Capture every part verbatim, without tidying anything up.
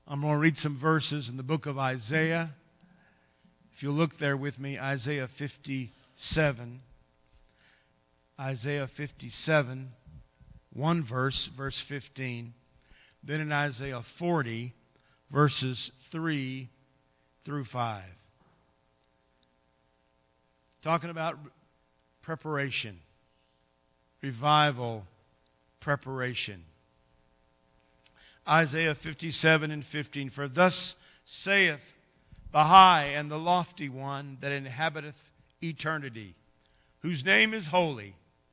I'm going to read some verses in the book of Isaiah. If you look there with me, Isaiah fifty-seven. Isaiah fifty-seven, one verse, verse fifteen. Then in Isaiah forty, verses three through five. Talking about preparation, revival, preparation. Isaiah fifty-seven and fifteen. For thus saith the high and the lofty one that inhabiteth eternity, whose name is holy.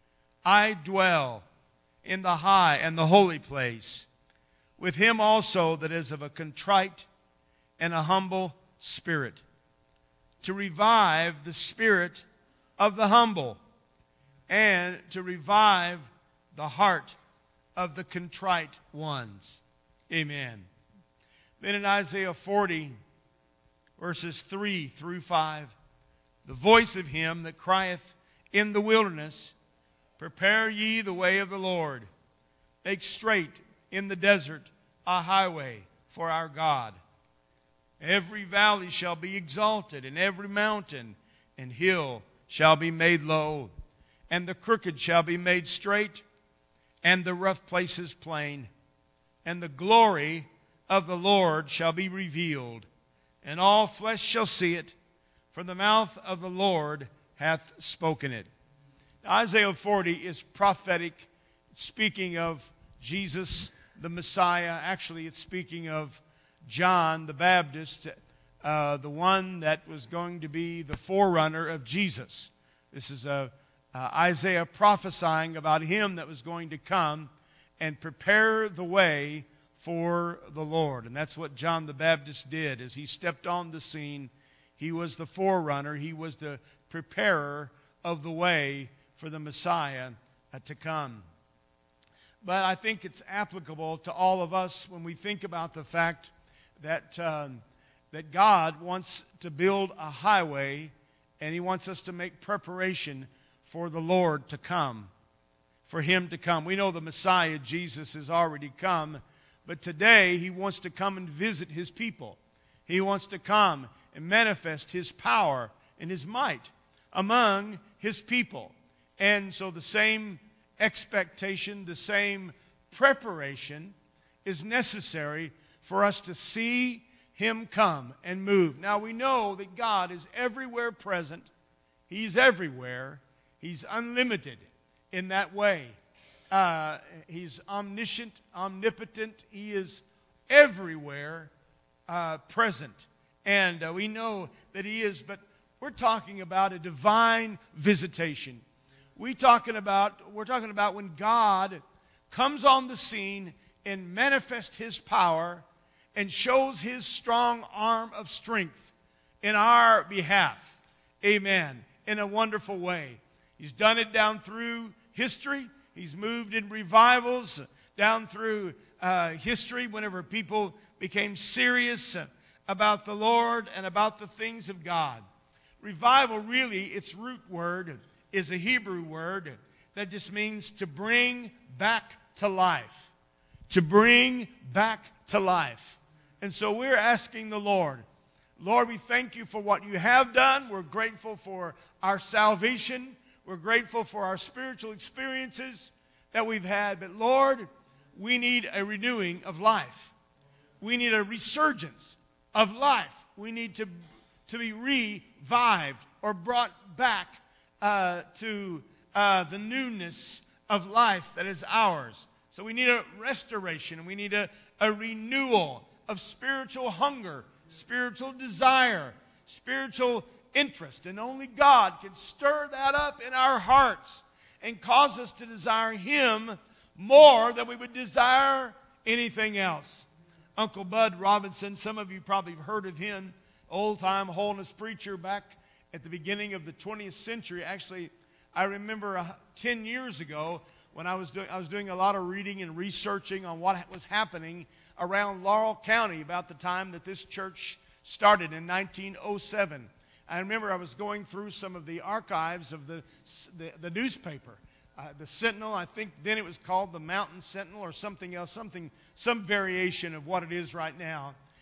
I dwell in the high and the holy place, with him also that is of a contrite and a humble spirit, to revive the spirit of the humble, and to revive the heart of the contrite ones. Amen. Then in Isaiah forty, verses three through five, the voice of him that crieth in the wilderness, prepare ye the way of the Lord, make straight in the desert a highway for our God. Every valley shall be exalted, and every mountain and hill shall be made low, and the crooked shall be made straight, and the rough places plain. And the glory of the Lord shall be revealed, and all flesh shall see it, for the mouth of the Lord hath spoken it. Now, Isaiah forty is prophetic, speaking of Jesus, the Messiah. Actually, it's speaking of John the Baptist, uh, the one that was going to be the forerunner of Jesus. This is uh, uh, Isaiah prophesying about him that was going to come and prepare the way for the Lord. And that's what John the Baptist did. As he stepped on the scene, he was the forerunner. He was the preparer of the way for the Messiah uh, to come. But I think it's applicable to all of us when we think about the fact that, um, that God wants to build a highway, and he wants us to make preparation for the Lord to come. For him to come. We know the Messiah, Jesus, has already come, but today he wants to come and visit his people. He wants to come and manifest his power and his might among his people. And so the same expectation, the same preparation is necessary for us to see him come and move. Now we know that God is everywhere present. He's everywhere. He's unlimited in that way. Uh, he's omniscient, omnipotent. He is everywhere uh, present. And uh, we know that he is, but we're talking about a divine visitation. We talking about, we're talking about when God comes on the scene and manifests his power and shows his strong arm of strength in our behalf. Amen. In a wonderful way. He's done it down through history. He's moved in revivals down through uh, history whenever people became serious about the Lord and about the things of God. Revival, really, its root word is a Hebrew word that just means to bring back to life. To bring back to life. And so we're asking the Lord, Lord, we thank you for what you have done. We're grateful for our salvation. We're grateful for our spiritual experiences that we've had. But Lord, we need a renewing of life. We need a resurgence of life. We need to, to be revived or brought back uh, to uh, the newness of life that is ours. So we need a restoration. We need a, a renewal of spiritual hunger, spiritual desire, spiritual interest. And only God can stir that up in our hearts and cause us to desire him more than we would desire anything else. Uncle Bud Robinson, some of you probably have heard of him, old-time holiness preacher back at the beginning of the twentieth century. Actually, I remember uh, ten years ago when I was doing I was doing a lot of reading and researching on what was happening around Laurel County about the time that this church started in nineteen oh seven. I remember I was going through some of the archives of the the, the newspaper, uh, the Sentinel. I think then it was called the Mountain Sentinel or something else, something some variation of what it is right now.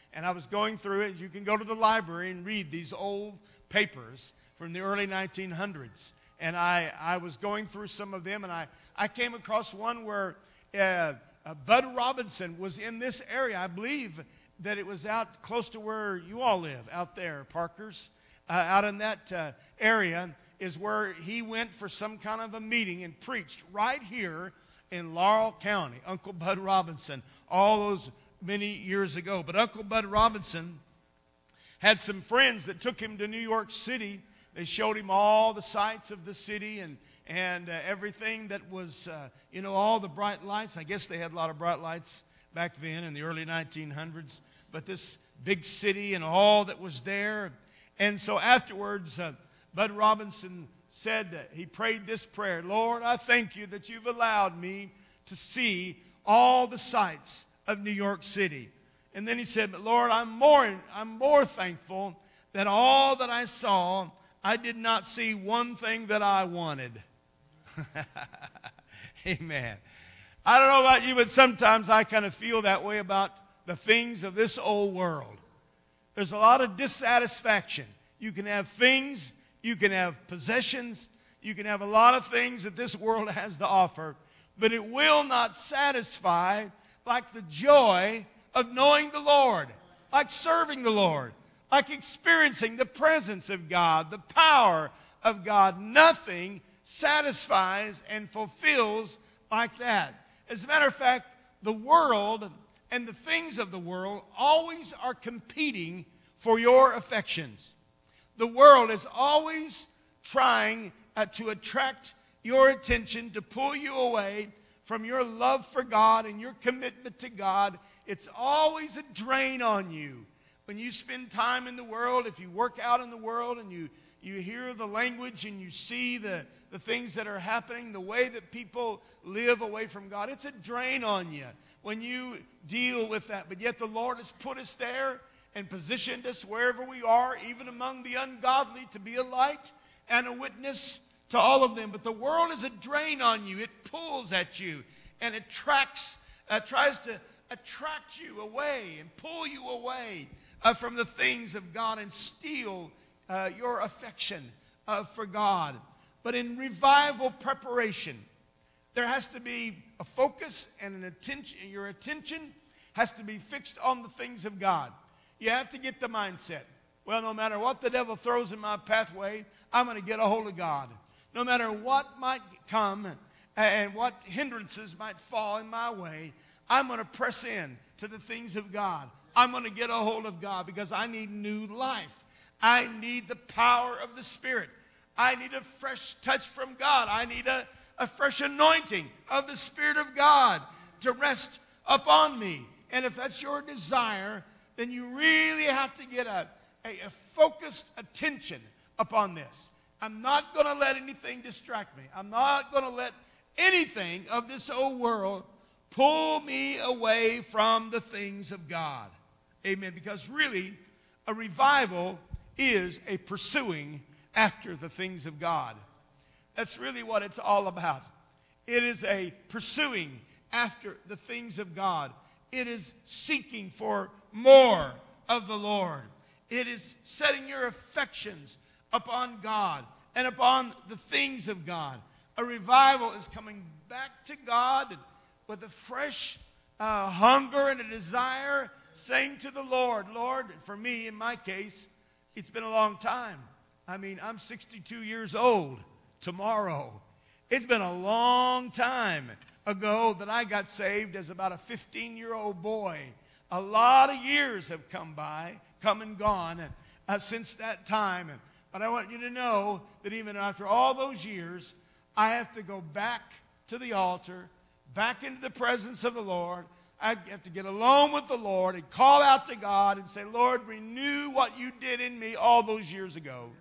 And I was going through it. You can go to the library and read these old papers from the early nineteen hundreds. And I, I was going through some of them, and I, I came across one where uh, uh, Bud Robinson was in this area. I believe that it was out close to where you all live, out there, Parkers. Uh, out in that uh, area is where he went for some kind of a meeting and preached right here in Laurel County. Uncle Bud Robinson, all those many years ago. But Uncle Bud Robinson had some friends that took him to New York City. They showed him all the sights of the city and, and uh, everything that was, uh, you know, all the bright lights. I guess they had a lot of bright lights back then in the early nineteen hundreds. But this big city and all that was there. And so afterwards, uh, Bud Robinson said, that he prayed this prayer: Lord, I thank you that you've allowed me to see all the sights of New York City. And then he said, but Lord, I'm more, I'm more thankful that all that I saw, I did not see one thing that I wanted. Amen. I don't know about you, but sometimes I kind of feel that way about the things of this old world. There's a lot of dissatisfaction. You can have things, you can have possessions, you can have a lot of things that this world has to offer, but it will not satisfy like the joy of knowing the Lord, like serving the Lord, like experiencing the presence of God, the power of God. Nothing satisfies and fulfills like that. As a matter of fact, the world and the things of the world always are competing for your affections. The world is always trying uh, to attract your attention, to pull you away from your love for God and your commitment to God. It's always a drain on you. When you spend time in the world, if you work out in the world and you, you hear the language and you see the, the things that are happening, the way that people live away from God, it's a drain on you when you deal with that. But yet the Lord has put us there and positioned us wherever we are, even among the ungodly, to be a light and a witness to all of them. But the world is a drain on you. It pulls at you and it tracks, uh, tries to attract you away and pull you away uh, from the things of God and steal uh, your affection uh, for God. But in revival preparation, there has to be a focus and an attention. Your attention has to be fixed on the things of God. You have to get the mindset. Well, no matter what the devil throws in my pathway, I'm going to get a hold of God. No matter what might come and what hindrances might fall in my way, I'm going to press in to the things of God. I'm going to get a hold of God because I need new life. I need the power of the Spirit. I need a fresh touch from God. I need a, a fresh anointing of the Spirit of God to rest upon me. And if that's your desire, then you really have to get a, a, a focused attention upon this. I'm not going to let anything distract me. I'm not going to let anything of this old world pull me away from the things of God. Amen. Because really, a revival is a pursuing after the things of God. That's really what it's all about. It is a pursuing after the things of God. It is seeking for more of the Lord. It is setting your affections upon God and upon the things of God. A revival is coming back to God with a fresh uh, hunger and a desire, saying to the Lord, Lord, for me, in my case, it's been a long time. I mean, I'm sixty-two years old tomorrow. It's been a long time ago that I got saved as about a fifteen-year-old boy. A lot of years have come by, come and gone uh, since that time. But I want you to know that even after all those years, I have to go back to the altar, back into the presence of the Lord. I have to get alone with the Lord and call out to God and say, Lord, renew what you did in me all those years ago.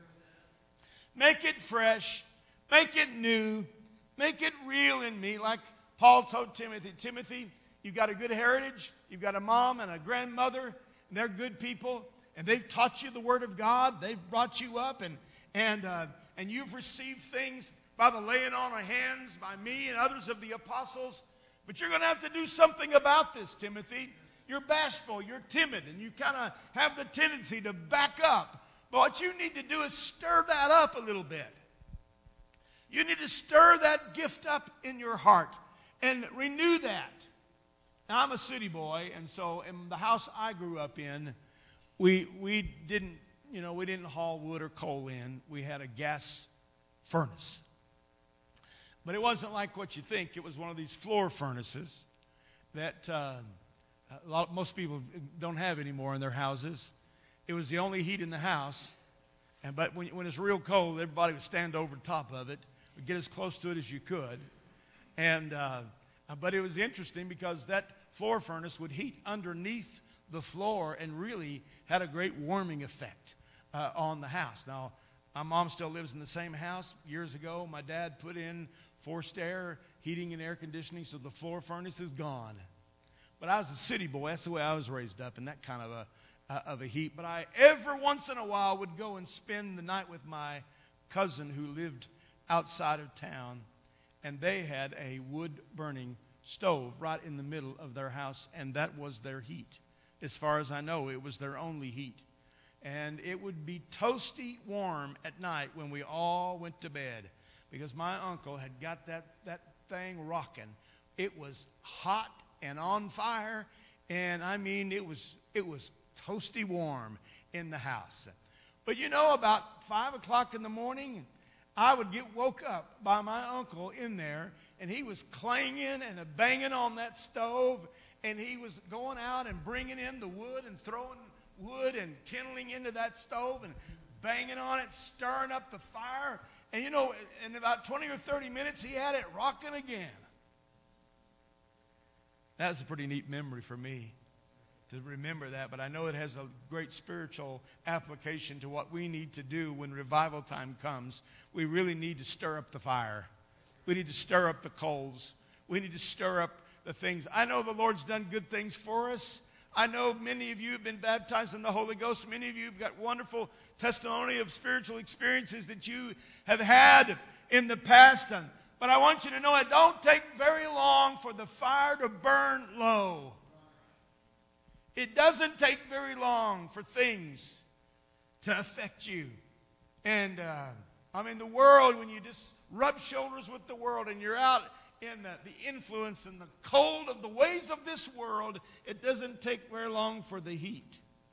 Make it fresh. Make it new. Make it real in me. Like Paul told Timothy, Timothy, you've got a good heritage. You've got a mom and a grandmother, and they're good people. And they've taught you the Word of God. They've brought you up, and, and, uh, and you've received things by the laying on of hands by me and others of the apostles. But you're going to have to do something about this, Timothy. you're bashful, you're timid, and you kind of have the tendency to back up. But what you need to do is stir that up a little bit. You need to stir that gift up in your heart and renew that. Now, I'm a city boy, and so in the house I grew up in, we we didn't, you know, we didn't haul wood or coal in. We had a gas furnace. But it wasn't like what you think. It was one of these floor furnaces that uh, a lot, most people don't have anymore in their houses. It was the only heat in the house. And but when, when it's real cold, everybody would stand over the top of it, would get as close to it as you could. And uh, but it was interesting because that floor furnace would heat underneath the floor and really had a great warming effect uh, on the house. Now, my mom still lives in the same house. Years ago, my dad put in forced air heating and air conditioning, so the floor furnace is gone. But I was a city boy. That's the way I was raised up, in that kind of a uh, of a heat. But I, every once in a while, would go and spend the night with my cousin who lived outside of town, and they had a wood-burning stove right in the middle of their house, and that was their heat. As far as I know, it was their only heat. And it would be toasty warm at night when we all went to bed, because my uncle had got that, that thing rocking. It was hot and on fire, and I mean, it was it was toasty warm in the house. But you know, about five o'clock in the morning, I would get woke up by my uncle in there, and he was clanging and banging on that stove, and he was going out and bringing in the wood and throwing wood and kindling into that stove and banging on it, stirring up the fire. And you know, in about twenty or thirty minutes, he had it rocking again. That was a pretty neat memory for me to remember that, but I know it has a great spiritual application to what we need to do when revival time comes. We really need to stir up the fire. We need to stir up the coals. We need to stir up the things. I know the Lord's done good things for us. I know many of you have been baptized in the Holy Ghost. Many of you have got wonderful testimony of spiritual experiences that you have had in the past. But I want you to know it don't take very long for the fire to burn low. It doesn't take very long for things to affect you. And, uh, I mean, the world, when you just rub shoulders with the world and you're out in the, the influence and the cold of the ways of this world, it doesn't take very long for the heat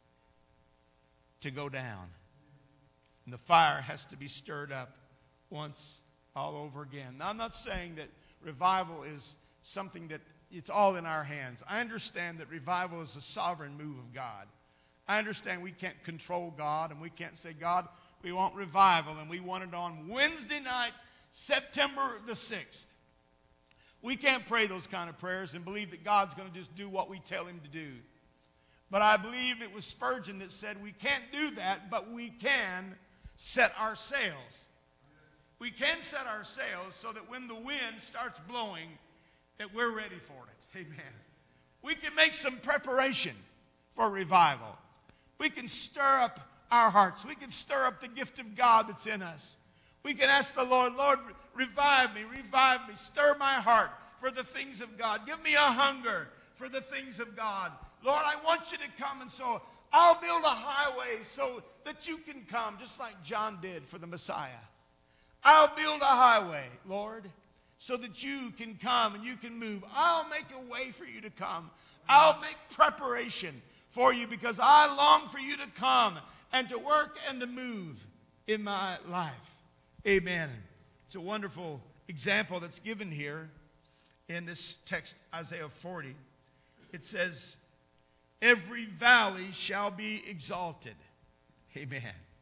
to go down. And the fire has to be stirred up once all over again. Now, I'm not saying that revival is something that it's all in our hands. I understand that revival is a sovereign move of God. I understand we can't control God, and we can't say, God, we want revival, and we want it on Wednesday night, September the sixth. We can't pray those kind of prayers and believe that God's going to just do what we tell him to do. But I believe it was Spurgeon that said we can't do that, but we can set our sails. We can set our sails so that when the wind starts blowing, that we're ready for it. Amen. We can make some preparation for revival. We can stir up our hearts. We can stir up the gift of God that's in us. We can ask the Lord, Lord, revive me, revive me, stir my heart for the things of God. Give me a hunger for the things of God. Lord, I want you to come, and so I'll build a highway so that you can come, just like John did for the Messiah. I'll build a highway, Lord, so that you can come and you can move. I'll make a way for you to come. I'll make preparation for you because I long for you to come and to work and to move in my life. Amen. It's a wonderful example that's given here in this text, Isaiah forty. It says, every valley shall be exalted. Amen.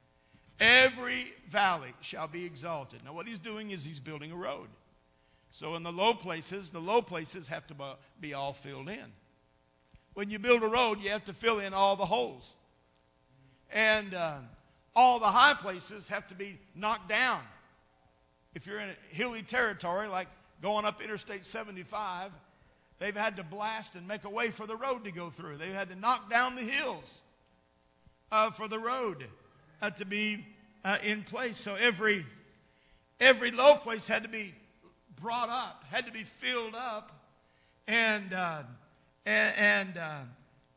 Every valley shall be exalted. Now what he's doing is he's building a road. So in the low places, the low places have to be all filled in. When you build a road, you have to fill in all the holes. And uh, all the high places have to be knocked down. If you're in a hilly territory, like going up Interstate seventy-five, they've had to blast and make a way for the road to go through. They've had to knock down the hills uh, for the road uh, to be uh, in place. So every, every low place had to be brought up, had to be filled up, and uh, and, and uh,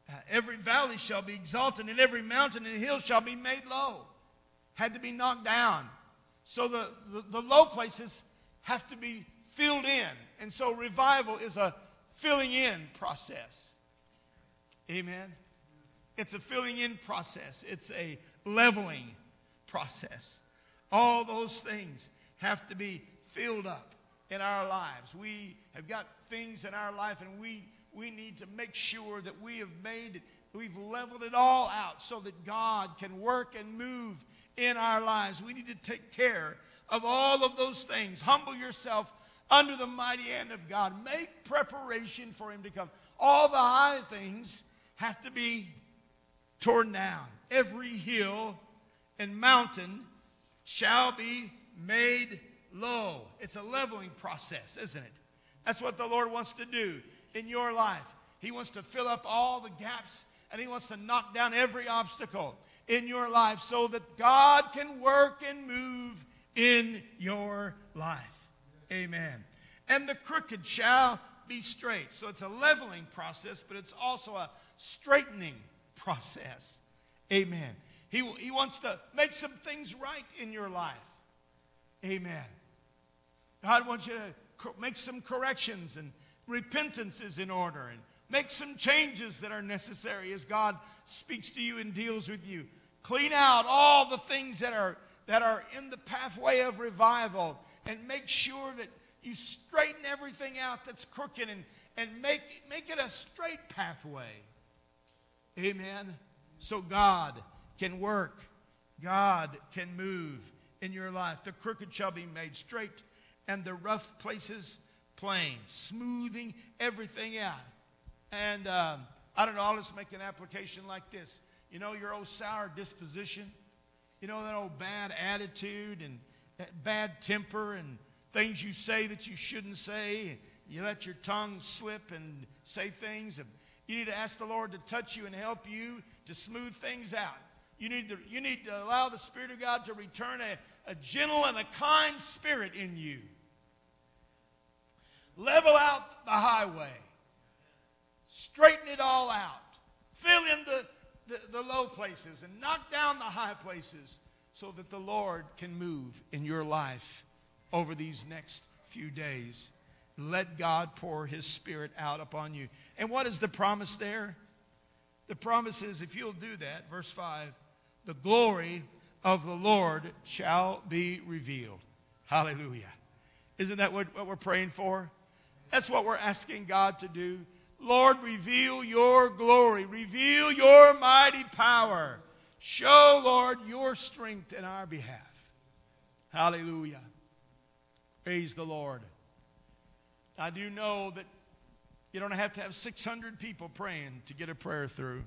Uh, every valley shall be exalted, and every mountain and hill shall be made low. Had to be knocked down. So the, the, the low places have to be filled in. And so revival is a filling in process. Amen. It's a filling in process. It's a leveling process. All those things have to be filled up in our lives. We have got things in our life, and we we need to make sure that we have made it, we've leveled it all out so that God can work and move in our lives. We need to take care of all of those things. Humble yourself under the mighty hand of God. Make preparation for him to come. All the high things have to be torn down. Every hill and mountain shall be made low. It's a leveling process, isn't it? That's what the Lord wants to do in your life. He wants to fill up all the gaps, and he wants to knock down every obstacle in your life so that God can work and move in your life. Amen. And the crooked shall be straight. So it's a leveling process, but it's also a straightening process. Amen. He, he wants to make some things right in your life. Amen. God wants you to make some corrections, and repentance is in order, and make some changes that are necessary as God speaks to you and deals with you. Clean out all the things that are that are in the pathway of revival, and make sure that you straighten everything out that's crooked, and, and make, make it a straight pathway. Amen. So God can work. God can move in your life. The crooked shall be made straight, and the rough places plain, smoothing everything out. And um, I don't know, I'll just make an application like this. You know, your old sour disposition, you know, that old bad attitude and that bad temper and things you say that you shouldn't say. You let your tongue slip and say things. You need to ask the Lord to touch you and help you to smooth things out. You need to, you need to allow the Spirit of God to return a, a gentle and a kind spirit in you. Level out the highway. Straighten it all out. Fill in the, the, the low places and knock down the high places so that the Lord can move in your life over these next few days. Let God pour his Spirit out upon you. And what is the promise there? The promise is, if you'll do that, verse five, the glory of the Lord shall be revealed. Hallelujah. Isn't that what, what we're praying for? That's what we're asking God to do. Lord, reveal your glory. Reveal your mighty power. Show, Lord, your strength in our behalf. Hallelujah. Praise the Lord. I do know that you don't have to have six hundred people praying to get a prayer through.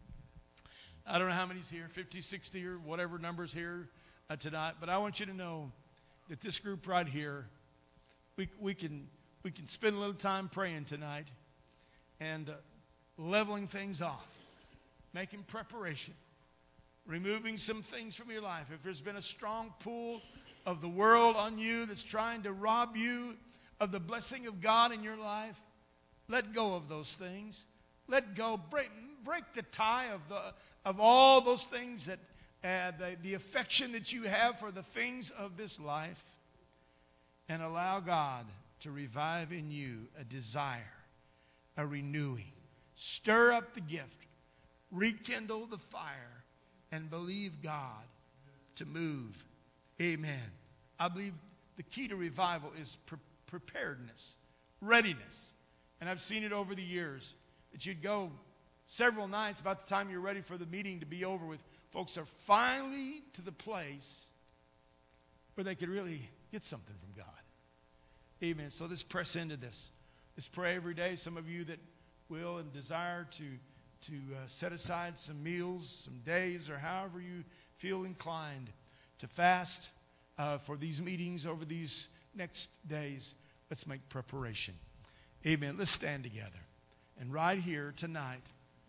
I don't know how many's here, fifty, sixty, or whatever number's here uh, tonight. But I want you to know that this group right here, we, we, can, we can spend a little time praying tonight and uh, leveling things off, making preparation, removing some things from your life. If there's been a strong pull of the world on you that's trying to rob you of the blessing of God in your life, let go of those things. Let go. Break, break the tie of the of all those things that uh, the, the affection that you have for the things of this life, and allow God to revive in you a desire, a renewing. Stir up the gift. Rekindle the fire and believe God to move. Amen. I believe the key to revival is pre- preparedness, readiness. And I've seen it over the years that you'd go several nights, about the time you're ready for the meeting to be over with, folks are finally to the place where they could really get something from God. Amen. So let's press into this. Let's pray every day. Some of you that will and desire to, to uh, set aside some meals, some days, or however you feel inclined to fast uh, for these meetings over these next days, let's make preparation. Amen. Let's stand together. And right here tonight,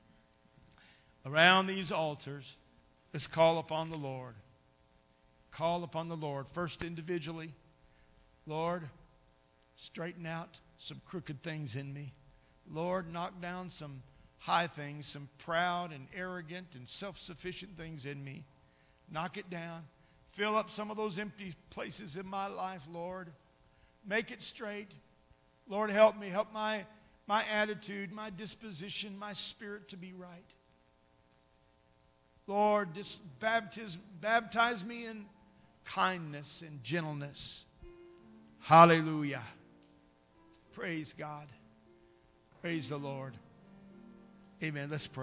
around these altars, let's call upon the Lord. Call upon the Lord. First individually, Lord, straighten out some crooked things in me. Lord, knock down some high things, some proud and arrogant and self-sufficient things in me. Knock it down. Fill up some of those empty places in my life, Lord. Make it straight. Lord, help me. Help my, my attitude, my disposition, my spirit to be right. Lord, just baptize, baptize me in kindness and gentleness. Hallelujah. Praise God. Praise the Lord. Amen. Let's pray.